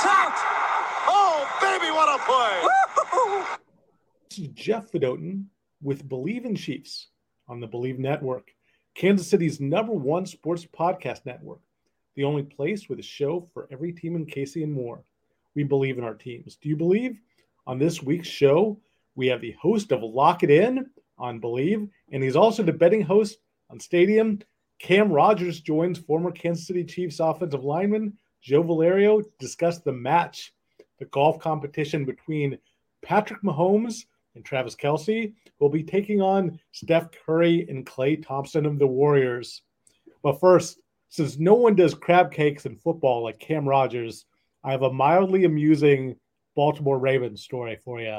out! Oh, baby, what a play! This is Jeff Fedotin with Believe in Chiefs on the Believe Network, Kansas City's #1 sports podcast network, the only place with a show for every team in KC and more. We believe in our teams. Do you believe? On this week's show, we have the host of Lock It In on Believe, and he's also the betting host on Stadium. Cam Rogers joins former Kansas City Chiefs offensive lineman Joe Valerio to discuss the match, the golf competition between Patrick Mahomes and Travis Kelce will be taking on Steph Curry and Klay Thompson of the Warriors. But first, since no one does crab cakes in football like Cam Rogers, I have a mildly amusing Baltimore Ravens story for you.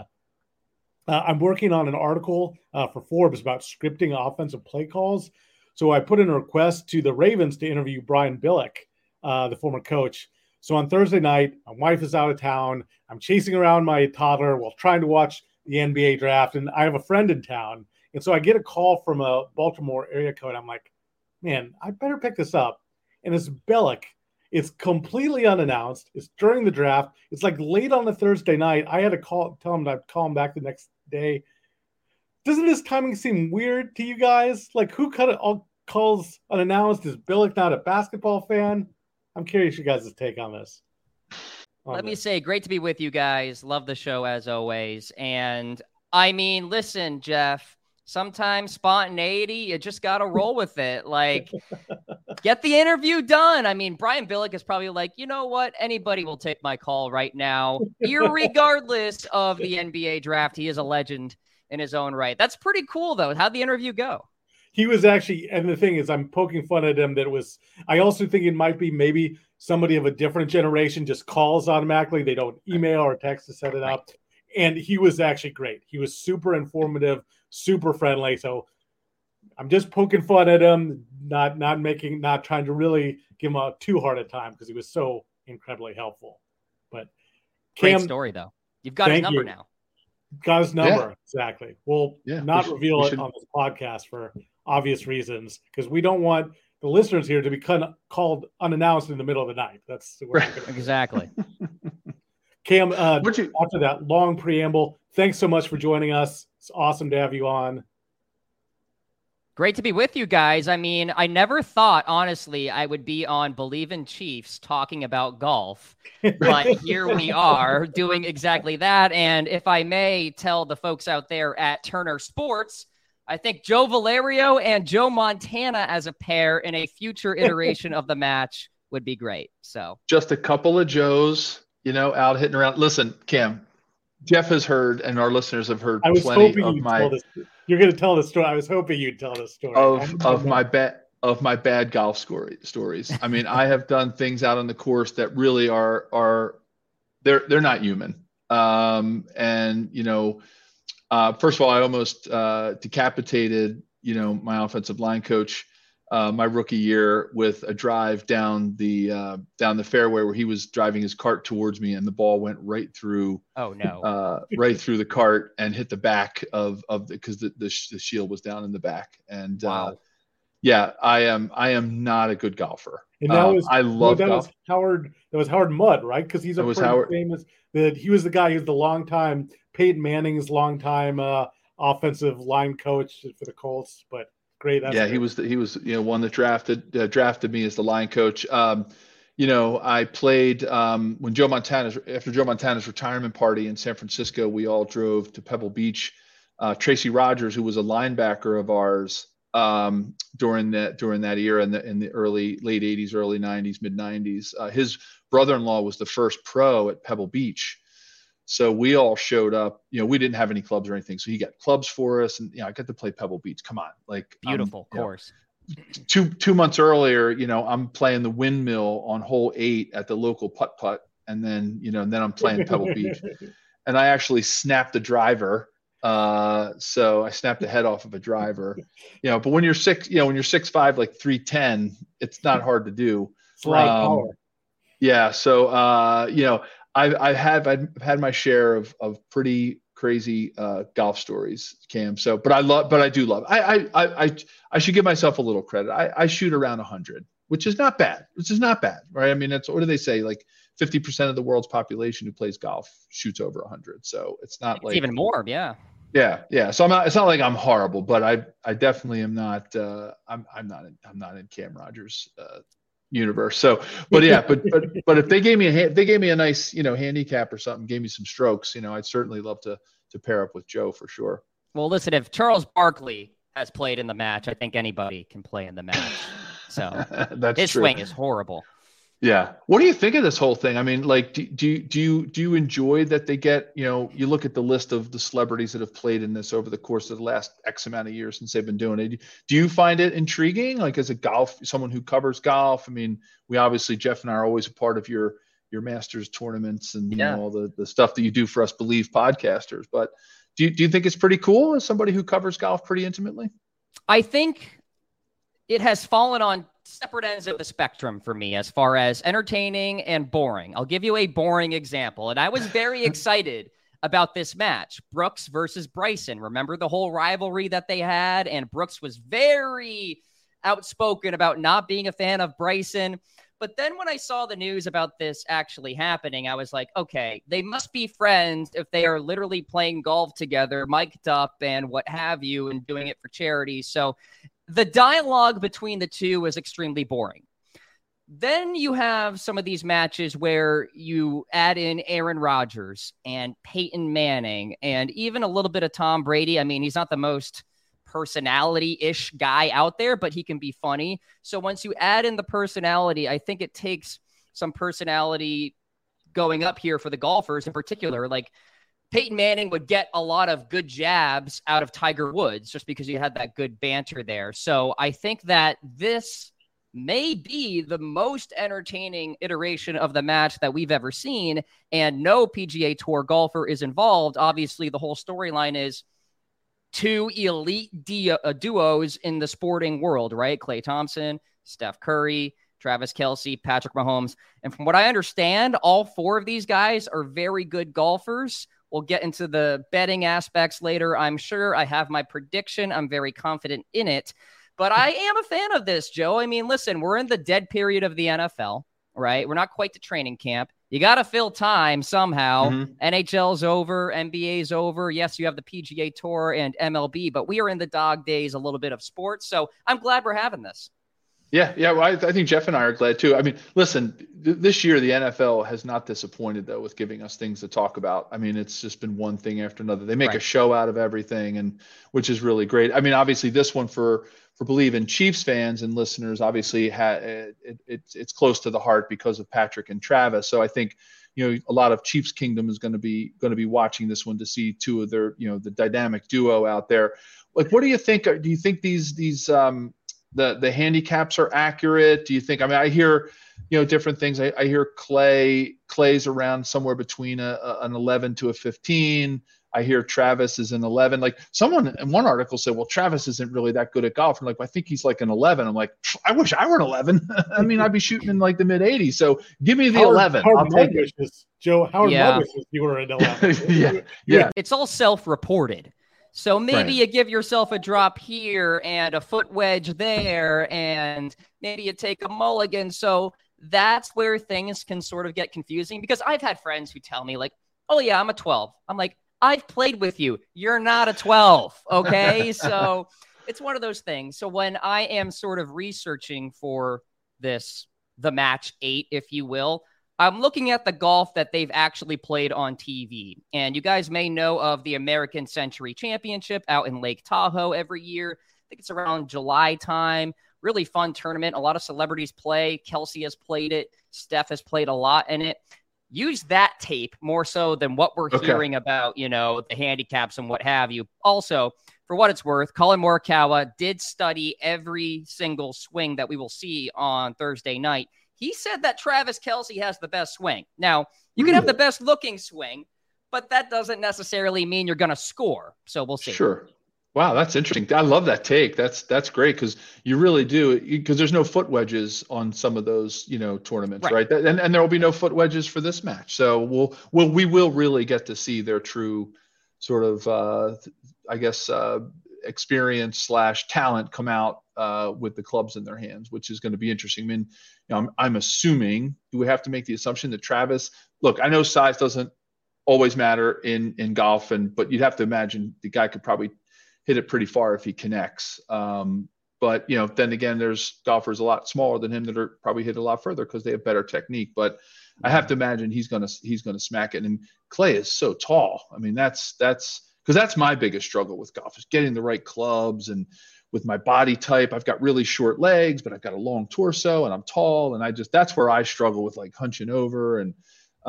I'm working on an article for Forbes about scripting offensive play calls. So I put in a request to the Ravens to interview Brian Billick, the former coach. So on Thursday night, my wife is out of town. I'm chasing around my toddler while trying to watch the NBA draft, and I have a friend in town. And so I get a call from a Baltimore area code. I'm like, man, I better pick this up. And it's Billick. It's completely unannounced. It's during the draft. It's like late on a Thursday night. I had to tell him I'd call him back the next day. Doesn't this timing seem weird to you guys? Like, who cut it all calls unannounced? Is Billick not a basketball fan? I'm curious your guys' take on this. Let me say, great to be with you guys. Love the show as always. And I mean, listen, Jeff, sometimes spontaneity, you just got to roll with it. Like, get the interview done. I mean, Brian Billick is probably like, you know what? Anybody will take my call right now, irregardless of the NBA draft. He is a legend in his own right. That's pretty cool, though. How'd the interview go? He was actually, and the thing is, I'm poking fun at him that it was, I also think it might be maybe somebody of a different generation just calls automatically. They don't email or text to set it up. And he was actually great. He was super informative, super friendly. So I'm just poking fun at him, not trying to really give him a too hard a time because he was so incredibly helpful. But Cam, great story, though. You've got his number now. Got his number, exactly. We'll not reveal it on this podcast for obvious reasons because we don't want the listeners here to be called unannounced in the middle of the night. That's right. Exactly. Cam, after that long preamble, thanks so much for joining us. It's awesome to have you on. Great to be with you guys. I mean, I never thought, honestly, I would be on Believe in Chiefs talking about golf, but here we are doing exactly that. And if I may tell the folks out there at Turner Sports, I think Joe Valerio and Joe Montana as a pair in a future iteration of the match would be great. So just a couple of Joes, out hitting around. Listen, Cam, Jeff has heard, and our listeners have heard plenty of my. You're going to tell the story. I was hoping you'd tell the story of my bad golf stories. I mean, I have done things out on the course that really are they're not human. And first of all, I almost decapitated my offensive line coach my rookie year with a drive down the fairway where he was driving his cart towards me and the ball went right through. Oh no! Right through the cart and hit the back of because the shield was down in the back. And wow. I am not a good golfer. And that was I love golf. That was Howard Mudd, right? Because he's famous. That he was the guy who's the longtime Peyton Manning's longtime offensive line coach for the Colts, but. Great. He was one that drafted me as the line coach. I played when after Joe Montana's retirement party in San Francisco, we all drove to Pebble Beach. Tracy Rogers, who was a linebacker of ours during that era in the late 80s, early 90s, mid 90s, his brother-in-law was the first pro at Pebble Beach. So we all showed up, we didn't have any clubs or anything. So he got clubs for us and I got to play Pebble Beach. Come on. Like beautiful course. 2 months earlier, I'm playing the windmill on hole 8 at the local putt. And then, then I'm playing Pebble Beach and I actually snapped the driver. So I snapped the head off of a driver, but when you're 6'5", like 310, it's not hard to do. It's like power. Yeah. So, I've had my share of pretty crazy golf stories, Cam. So, but I do love. I should give myself a little credit. I shoot around 100. which is not bad. Right? I mean, what do they say? Like 50% of the world's population who plays golf shoots over 100. So it's not like even more. Yeah. Yeah. So it's not like I'm horrible, but I definitely am not. I'm not in Cam Rogers' universe. So, but if they gave me a nice, handicap or something, gave me some strokes, I'd certainly love to pair up with Joe for sure. Well, listen, if Charles Barkley has played in the match, I think anybody can play in the match. So his swing is horrible. Yeah. What do you think of this whole thing? I mean, like, do you enjoy that they get, you look at the list of the celebrities that have played in this over the course of the last X amount of years since they've been doing it. Do you find it intriguing? Like as someone who covers golf? I mean, Jeff and I are always a part of your Masters tournaments and all the stuff that you do for us Believe podcasters. But do you think it's pretty cool as somebody who covers golf pretty intimately? I think it has fallen on separate ends of the spectrum for me as far as entertaining and boring. I'll give you a boring example. And I was very excited about this match, Brooks versus Bryson. Remember the whole rivalry that they had? And Brooks was very outspoken about not being a fan of Bryson. But then when I saw the news about this actually happening, I was like, okay, they must be friends if they are literally playing golf together, mic'd up and what have you, and doing it for charity. So the dialogue between the two is extremely boring. Then you have some of these matches where you add in Aaron Rodgers and Peyton Manning and even a little bit of Tom Brady. I mean, he's not the most personality-ish guy out there, but he can be funny. So once you add in the personality, I think it takes some personality going up here for the golfers in particular. Like Peyton Manning would get a lot of good jabs out of Tiger Woods just because you had that good banter there. So I think that this may be the most entertaining iteration of the match that we've ever seen, and no PGA Tour golfer is involved. Obviously, the whole storyline is two elite duos in the sporting world, right? Klay Thompson, Steph Curry, Travis Kelce, Patrick Mahomes. And from what I understand, all four of these guys are very good golfers. We'll get into the betting aspects later, I'm sure. I have my prediction. I'm very confident in it. But I am a fan of this, Joe. I mean, listen, we're in the dead period of the NFL, right? We're not quite to training camp. You got to fill time somehow. Mm-hmm. NHL's over. NBA's over. Yes, you have the PGA Tour and MLB, but we are in the dog days, a little bit of sports. So I'm glad we're having this. Yeah. Well, I think Jeff and I are glad too. I mean, listen, this year the NFL has not disappointed though with giving us things to talk about. I mean, it's just been one thing after another. They make a show out of everything, and which is really great. I mean, obviously this one for Believe in Chiefs fans and listeners, obviously it's close to the heart because of Patrick and Travis. So I think a lot of Chiefs Kingdom is going to be watching this one to see two of their the dynamic duo out there. Like, what do you think? Do you think these the handicaps are accurate? Do you think? I mean, I hear different things. I hear Clay's around somewhere between an 11 to a 15. I hear Travis is an 11. Like someone in one article said, well, Travis isn't really that good at golf. I'm like, well, I think he's like an 11. I'm like, I wish I were an 11. I mean, I'd be shooting in like the mid 80s. So give me the 11. I'll take it. Howard wishes you were an 11. Yeah. It's all self-reported. So maybe you give yourself a drop here and a foot wedge there, and maybe you take a mulligan. So that's where things can sort of get confusing, because I've had friends who tell me like, oh yeah, I'm a 12. I'm like, I've played with you. You're not a 12. Okay. So it's one of those things. So when I am sort of researching for the match 8, if you will, I'm looking at the golf that they've actually played on TV. And you guys may know of the American Century Championship out in Lake Tahoe every year. I think it's around July time. Really fun tournament. A lot of celebrities play. Kelce has played it. Steph has played a lot in it. Use that tape more so than what we're hearing about, the handicaps and what have you. Also, for what it's worth, Colin Morikawa did study every single swing that we will see on Thursday night. He said that Travis Kelce has the best swing. Now, you can have the best looking swing, but that doesn't necessarily mean you're going to score. So we'll see. Sure. Wow, that's interesting. I love that take. That's great, because you really do, because there's no foot wedges on some of those tournaments, right? And there will be no foot wedges for this match. So we will really get to see their true sort of experience / talent come out with the clubs in their hands, which is going to be interesting. I mean, I'm assuming, do we have to make the assumption that Travis, look, I know size doesn't always matter in golf, but you'd have to imagine the guy could probably hit it pretty far if he connects. But then again, there's golfers a lot smaller than him that are probably hit a lot further because they have better technique. But I have to imagine he's gonna smack it. And Clay is so tall. I mean, that's because that's my biggest struggle with golf, is getting the right clubs. And with my body type, I've got really short legs, but I've got a long torso and I'm tall. And that's where I struggle with, like, hunching over. And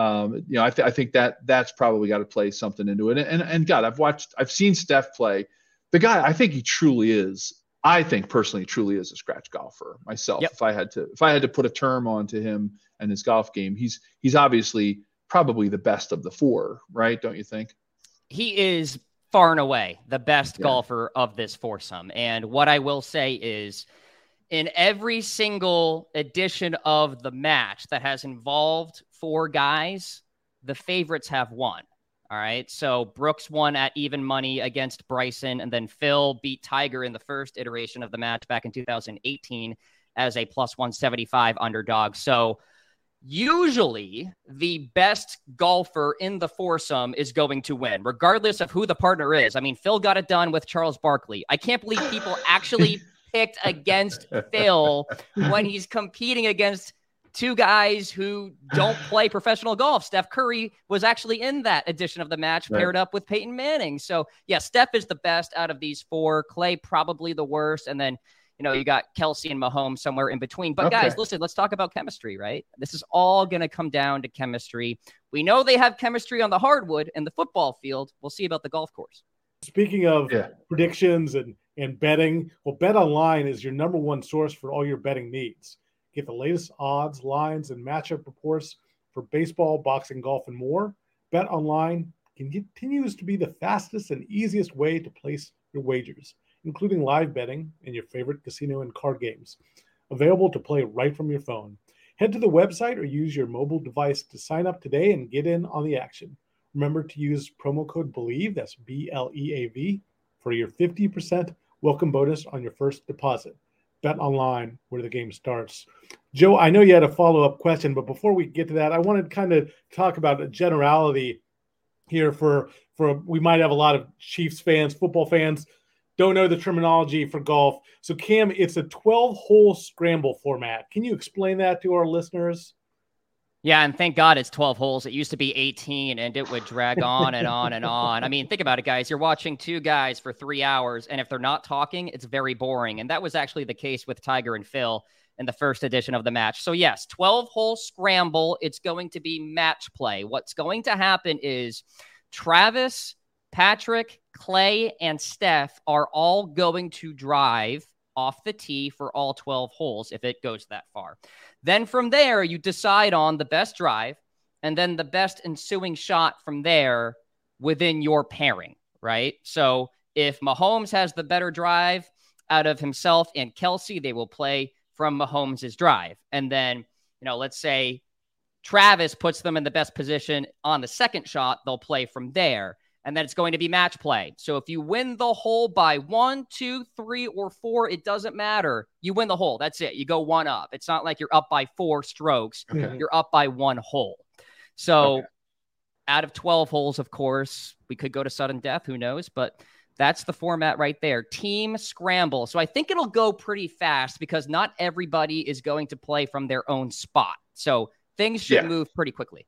I think that's probably got to play something into it. And God, I've seen Steph play. The guy, I think he truly is. I think personally, truly is a scratch golfer myself. Yep. If I had to put a term onto him and his golf game, he's obviously probably the best of the four, right? Don't you think? He is far and away the best golfer of this foursome. And what I will say is, in every single edition of the match that has involved four guys, the favorites have won. All right. So Brooks won at even money against Bryson, and then Phil beat Tiger in the first iteration of the match back in 2018 as a plus 175 underdog. So usually the best golfer in the foursome is going to win, regardless of who the partner is. I mean, Phil got it done with Charles Barkley. I can't believe people actually picked against Phil when he's competing against two guys who don't play professional golf. Steph Curry was actually in that edition of the match, paired up with Peyton Manning. So yeah, Steph is the best out of these four. Clay probably the worst. And then, you got Kelsey and Mahomes somewhere in between. But guys, listen, let's talk about chemistry, right? This is all going to come down to chemistry. We know they have chemistry on the hardwood and the football field. We'll see about the golf course. Speaking of predictions and betting, well, BetOnline is your number one source for all your betting needs. Get the latest odds, lines, and matchup reports for baseball, boxing, golf, and more. BetOnline continues to be the fastest and easiest way to place your wagers, including live betting and your favorite casino and card games. Available to play right from your phone. Head to the website or use your mobile device to sign up today and get in on the action. Remember to use promo code BELIEVE, that's BLEAV, for your 50% welcome bonus on your first deposit. BetOnline, where the game starts. Joe, I know you had a follow-up question, but before we get to that, I wanted to kind of talk about a generality here for we might have a lot of Chiefs fans, football fans, don't know the terminology for golf. So, Cam, it's a 12-hole scramble format. Can you explain that to our listeners? Yeah, and thank God it's 12 holes. It used to be 18, and it would drag on and on and on. I mean, think about it, guys. You're watching two guys for 3 hours, and if they're not talking, it's very boring. And that was actually the case with Tiger and Phil in the first edition of the match. So, yes, 12-hole scramble. It's going to be match play. What's going to happen is Travis, Patrick, Clay, and Steph are all going to drive off the tee for all 12 holes if it goes that far. Then from there, you decide on the best drive and then the best ensuing shot from there within your pairing, right? So if Mahomes has the better drive out of himself and Kelsey, they will play from Mahomes' drive. And then, let's say Travis puts them in the best position on the second shot, they'll play from there. And then it's going to be match play. So if you win the hole by 1, 2, 3, or 4, it doesn't matter. You win the hole. That's it. You go one up. It's not like you're up by 4 strokes. Okay. You're up by 1 hole. So out of 12 holes, of course, we could go to sudden death. Who knows? But that's the format right there. Team scramble. So I think it'll go pretty fast because not everybody is going to play from their own spot. So things should move pretty quickly.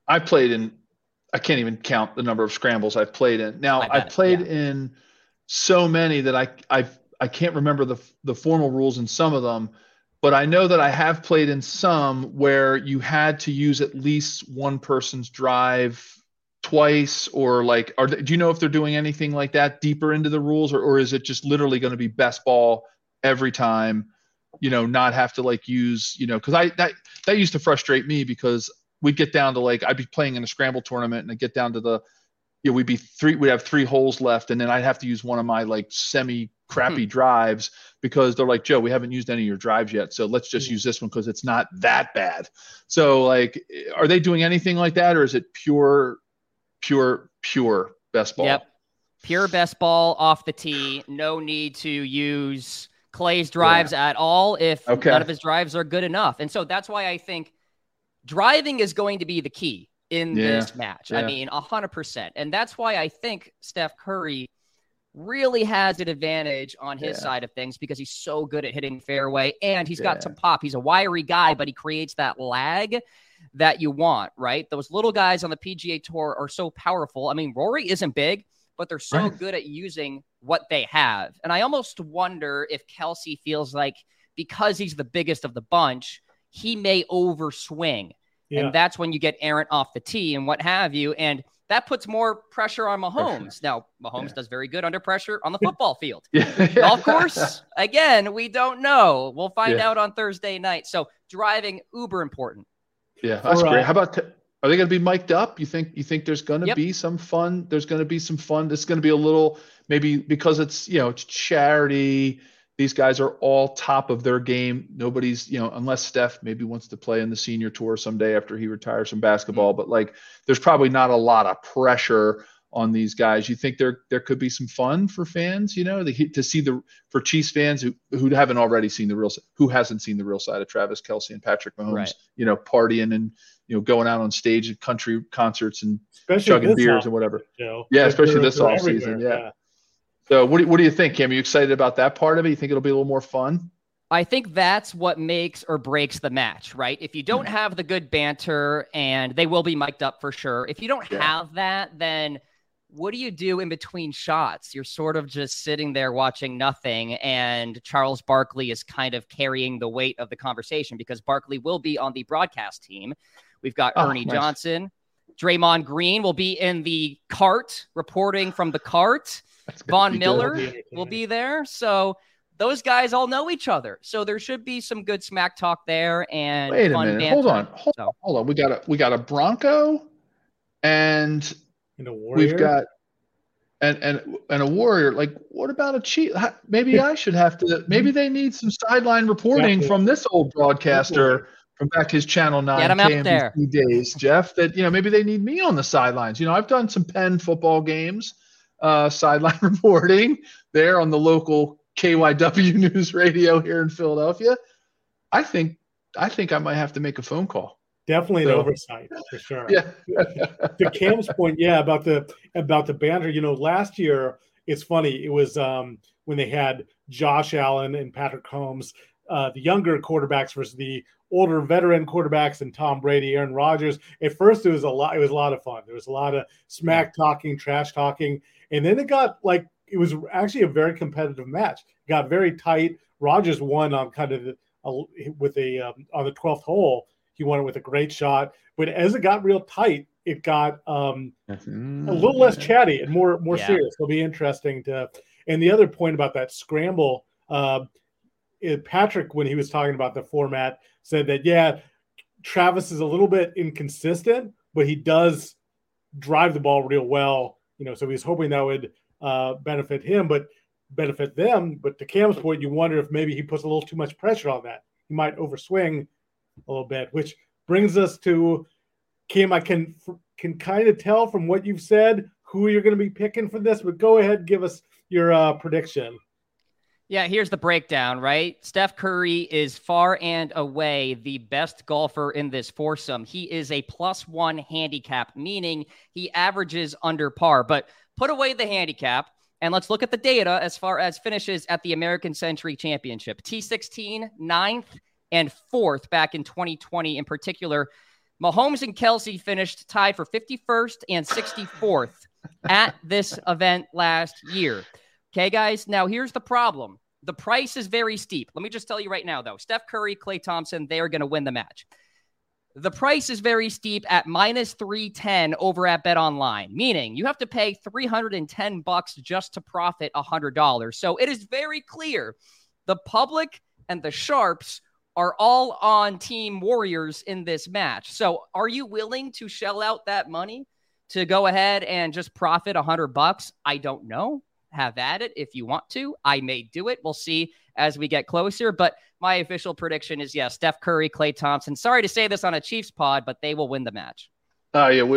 I can't even count the number of scrambles I've played in. Now, I've played in so many that I can't remember the formal rules in some of them, but I know that I have played in some where you had to use at least one person's drive twice, or do you know if they're doing anything like that deeper into the rules, or is it just literally going to be best ball every time, not have to use, because that used to frustrate me because we'd get down to I'd be playing in a scramble tournament and I'd get down to we'd have 3 holes left. And then I'd have to use one of my semi crappy drives because they're like, Joe, we haven't used any of your drives yet. So let's just use this one because it's not that bad. So are they doing anything like that, or is it pure best ball? Yep. Pure best ball off the tee. No need to use Clay's drives at all if Okay. none of his drives are good enough. And so that's why I think driving is going to be the key in this match. I mean, 100%. And that's why I think Steph Curry really has an advantage on his side of things because he's so good at hitting fairway and he's got some pop. He's a wiry guy, but he creates that lag that you want, right? Those little guys on the PGA Tour are so powerful. I mean, Rory isn't big, but they're so good at using what they have. And I almost wonder if Kelce feels like because he's the biggest of the bunch, he may overswing. Yeah. And that's when you get errant off the tee and what have you. And that puts more pressure on Mahomes. Now, Mahomes does very good under pressure on the football field. Golf course, again, we don't know. We'll find out on Thursday night. So driving, uber important. Yeah, that's great. How about are they going to be mic'd up? You think there's going to be some fun? There's going to be some fun. It's going to be a little, maybe because it's, it's charity. These guys are all top of their game. Nobody's, unless Steph maybe wants to play in the senior tour someday after he retires from basketball. But like, there's probably not a lot of pressure on these guys. You think there could be some fun for fans, to see for Chiefs fans who haven't already seen who hasn't seen the real side of Travis Kelce and Patrick Mahomes, partying and, going out on stage at country concerts and chugging beers and whatever. Especially this off season. Yeah. So what do you think, Cam? Are you excited about that part of it? You think it'll be a little more fun? I think that's what makes or breaks the match, right? If you don't have the good banter, and they will be mic'd up for sure. If you don't have that, then what do you do in between shots? You're sort of just sitting there watching nothing, and Charles Barkley is kind of carrying the weight of the conversation because Barkley will be on the broadcast team. We've got Ernie Johnson. Draymond Green will be in the cart, reporting from the cart. Von Miller will be there. So those guys all know each other. So there should be some good smack talk there. And wait a minute. Banter. Hold on. We got a Bronco and a Warrior. We've got and a Warrior. Like, what about a Chief? Maybe I should have to. Maybe they need some sideline reporting from this old broadcaster from back his Channel 9 KMBC days, Jeff. That maybe they need me on the sidelines. I've done some Penn football games. Sideline reporting there on the local KYW News Radio here in Philadelphia. I think I might have to make a phone call. Definitely an oversight for sure. Yeah. To Cam's point, about the banter. Last year it's funny. It was when they had Josh Allen and Patrick Mahomes, the younger quarterbacks versus the older veteran quarterbacks, and Tom Brady, Aaron Rodgers. At first, it was a lot of fun. There was a lot of smack talking, trash talking, and then it got it was actually a very competitive match. It got very tight. Rodgers won on kind of on the 12th hole. He won it with a great shot. But as it got real tight, it got a little less chatty and more serious. It'll be interesting to. And the other point about that scramble, Patrick, when he was talking about the format, said that Travis is a little bit inconsistent, but he does drive the ball real well. So he's hoping that would benefit him, but benefit them. But to Cam's point, you wonder if maybe he puts a little too much pressure on that. He might overswing a little bit, which brings us to Cam. I can kind of tell from what you've said who you're going to be picking for this, but go ahead and give us your prediction. Yeah, here's the breakdown, right? Steph Curry is far and away the best golfer in this foursome. He is a +1 handicap, meaning he averages under par. But put away the handicap, and let's look at the data as far as finishes at the American Century Championship. T16, 9th, and 4th back in 2020 in particular. Mahomes and Kelce finished tied for 51st and 64th at this event last year. Okay, guys, now here's the problem. The price is very steep. Let me just tell you right now, though. Steph Curry, Klay Thompson, they are going to win the match. The price is very steep at -310 over at BetOnline, meaning you have to pay $310 just to profit $100. So it is very clear the public and the sharps are all on Team Warriors in this match. So are you willing to shell out that money to go ahead and just profit $100? I don't know. Have at it if you want to. I may do it. We'll see as we get closer. But my official prediction is, Steph Curry, Klay Thompson. Sorry to say this on a Chiefs pod, but they will win the match.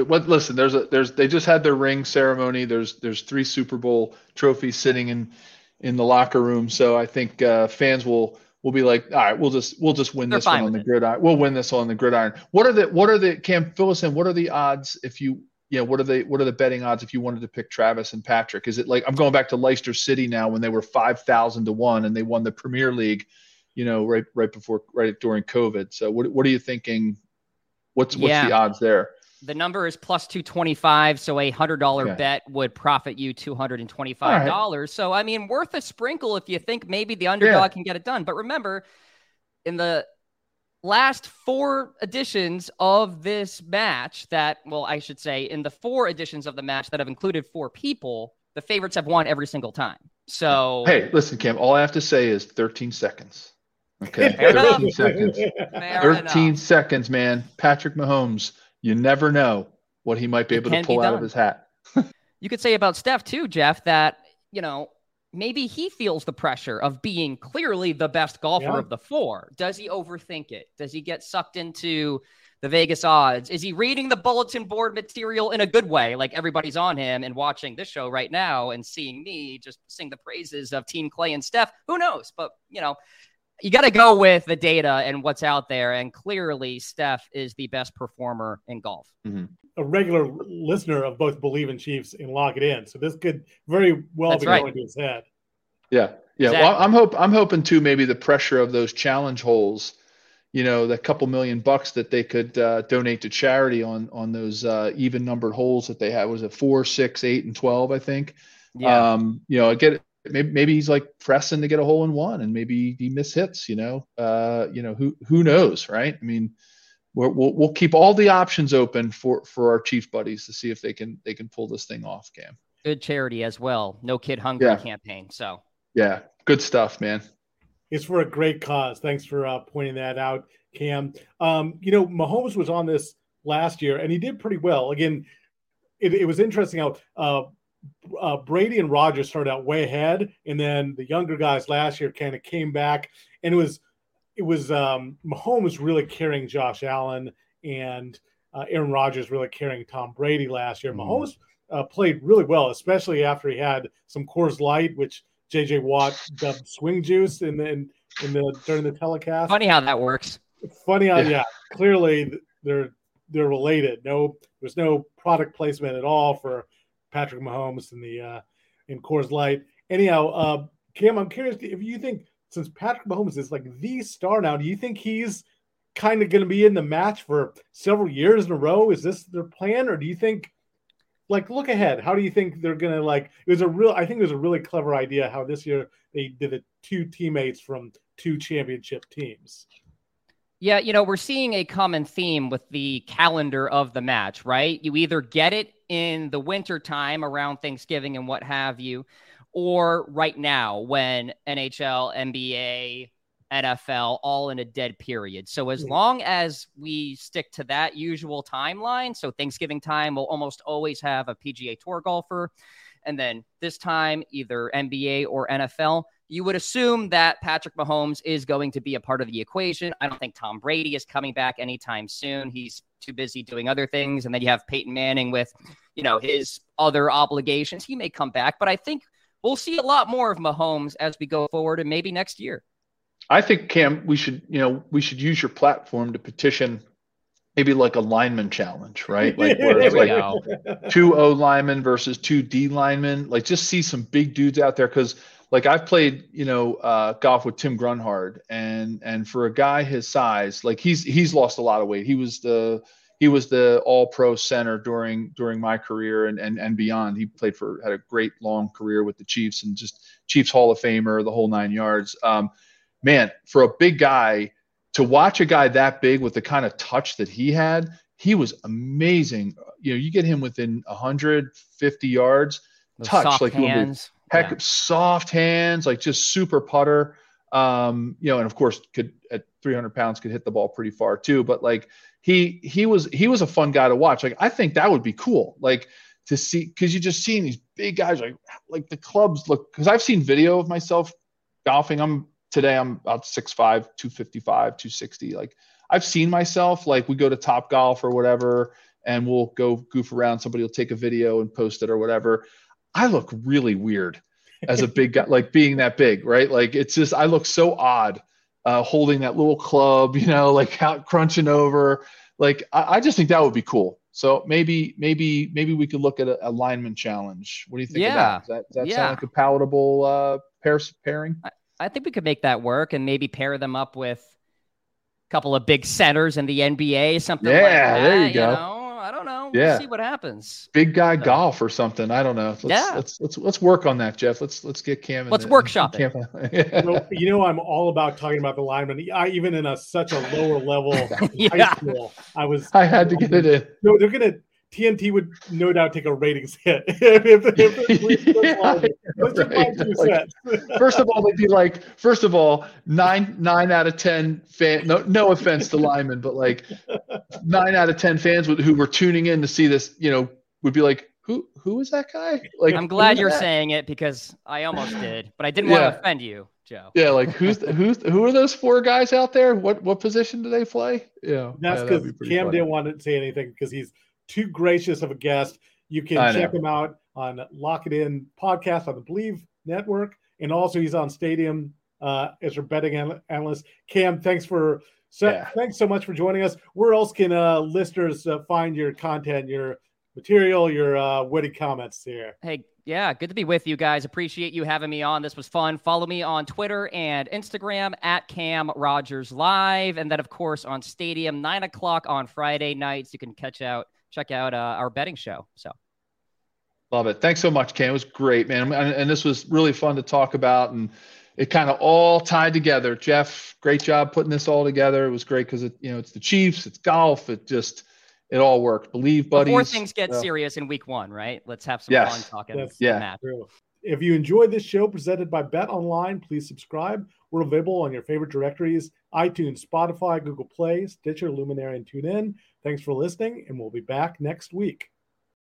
Listen, they just had their ring ceremony. There's 3 Super Bowl trophies sitting in in the locker room. So I think fans will be like, all right, we'll just win They're this one fine on the with it. gridiron. We'll win this on the gridiron. What are the Cam, fill us in? What are the odds if you what are the betting odds if you wanted to pick Travis and Patrick? Is it like, I'm going back to Leicester City now when they were 5,000 to 1 and they won the Premier League, right during COVID. So what are you thinking? What's the odds there? The number is plus 225. So a $100 bet would profit you $225. Right. So, I mean, worth a sprinkle if you think maybe the underdog can get it done. But remember, in the last 4 editions of this match I should say in the 4 editions of the match that have included 4 people, the favorites have won every single time. So, hey, listen, Cam, all I have to say is 13 seconds. Okay. 13 seconds. 13 seconds, man. Patrick Mahomes. You never know what he might be able to pull out of his hat. You could say about Steph too, Jeff, that, maybe he feels the pressure of being clearly the best golfer of the 4. Does he overthink it? Does he get sucked into the Vegas odds? Is he reading the bulletin board material in a good way? Like everybody's on him and watching this show right now and seeing me just sing the praises of Team Clay and Steph. Who knows? But, you got to go with the data and what's out there. And clearly, Steph is the best performer in golf. Mm-hmm. A regular listener of both Believe in Chiefs and Lock It In. So this could very well be going to his head. Yeah. Exactly. Well, I'm hoping too, maybe the pressure of those challenge holes, the couple $1 million that they could donate to charity on those even numbered holes that they had. Was it 4, 6, 8, and 12? I think. Yeah. I get it. Maybe he's like pressing to get a hole in one, and maybe he mishits. Who knows, right? I mean, we'll keep all the options open for our Chiefs buddies to see if they can pull this thing off. Cam, good charity as well. No Kid Hungry campaign. So yeah, good stuff, man. It's for a great cause. Thanks for pointing that out, Cam. Mahomes was on this last year, and he did pretty well. Again, it was interesting how. Brady and Rodgers started out way ahead, and then the younger guys last year kind of came back, and it was Mahomes really carrying Josh Allen and Aaron Rodgers really carrying Tom Brady last year. Mahomes played really well, especially after he had some Coors Light, which J.J. Watt dubbed swing juice in the during the telecast. Funny how that works. Funny how clearly they're related. There's no product placement at all for Patrick Mahomes in Coors Light. Anyhow, Cam, I'm curious if you think, since Patrick Mahomes is like the star now, do you think he's kind of going to be in the match for several years in a row? Is this their plan, or do you think, look ahead? How do you think they're going to I think it was a really clever idea how this year they did it 2 teammates from 2 championship teams. Yeah, we're seeing a common theme with the calendar of the match, right? You either get it in the winter time around Thanksgiving and what have you, or right now when NHL, NBA, NFL, all in a dead period. So as long as we stick to that usual timeline, so Thanksgiving time will almost always have a PGA Tour golfer. And then this time, either NBA or NFL, you would assume that Patrick Mahomes is going to be a part of the equation. I don't think Tom Brady is coming back anytime soon. He's too busy doing other things. And then you have Peyton Manning with, his other obligations. He may come back, but I think we'll see a lot more of Mahomes as we go forward and maybe next year. I think, Cam, we should use your platform to petition maybe like a lineman challenge, right? Like where it's like 2 O linemen versus 2 D linemen. Like just see some big dudes out there. Cause like I've played, golf with Tim Grunhard, and for a guy his size, like he's lost a lot of weight. He was the all pro center during my career and beyond. He had a great long career with the Chiefs and just Chiefs Hall of Famer, the whole 9 yards. Man, for a big guy, to watch a guy that big with the kind of touch that he had, he was amazing. You get him within 150 yards, those touch soft like hands. Soft hands, like just super putter. And of course could at 300 pounds could hit the ball pretty far too. But like he was a fun guy to watch. Like I think that would be cool. Like to see, because you just seeing these big guys like the clubs look. Because I've seen video of myself golfing. I'm about 6'5", 255, 260. Like I've seen myself, like we go to Top Golf or whatever, and we'll go goof around. Somebody will take a video and post it or whatever. I look really weird. as a big guy, like being that big, right? Like it's just, I look so odd holding that little club, like out crunching over. Like I just think that would be cool. So maybe we could look at a lineman challenge. What do you think of that? Does that sound like a palatable pairing? I think we could make that work and maybe pair them up with a couple of big centers in the NBA, something like that. Yeah, there you go. I don't know. Yeah. We'll see what happens. Big guy golf or something. I don't know. Let's work on that, Jeff. Let's get Cam. Let's workshop it. I'm all about talking about the linemen. Even in such a lower level high school, I had to get it in. No, TNT would no doubt take a ratings hit. First of all, they'd be like, nine out of 10 fan. No offense to linemen, but like 9 out of 10 fans who were tuning in to see this, would be like, who is that guy? Like, I'm glad you're saying it because I almost did, but I didn't want to offend you, Joe. Yeah, like who are those 4 guys out there? What position do they play? Yeah, that's because Cam didn't want to say anything because he's too gracious of a guest. You can check him out on Lock It In podcast on the Believe Network, and also he's on Stadium as your betting analyst. Cam, thanks so much for joining us. Where else can listeners find your content, your material, your witty comments here? Hey, yeah, good to be with you guys. Appreciate you having me on. This was fun. Follow me on Twitter and Instagram at Cam Rogers Live, and then of course on Stadium 9:00 on Friday nights. You can check out our betting show. So love it. Thanks so much, Cam. It was great, man. And this was really fun to talk about, and it kind of all tied together. Jeff, great job putting this all together. It was great because it's the Chiefs, it's golf, it all worked. Believe buddies. Before things get serious in week 1, right? Let's have some fun talking. That's true. If you enjoyed this show presented by Bet Online, please subscribe. We're available on your favorite directories: iTunes, Spotify, Google Play, Stitcher, Luminary, and TuneIn. Thanks for listening, and we'll be back next week.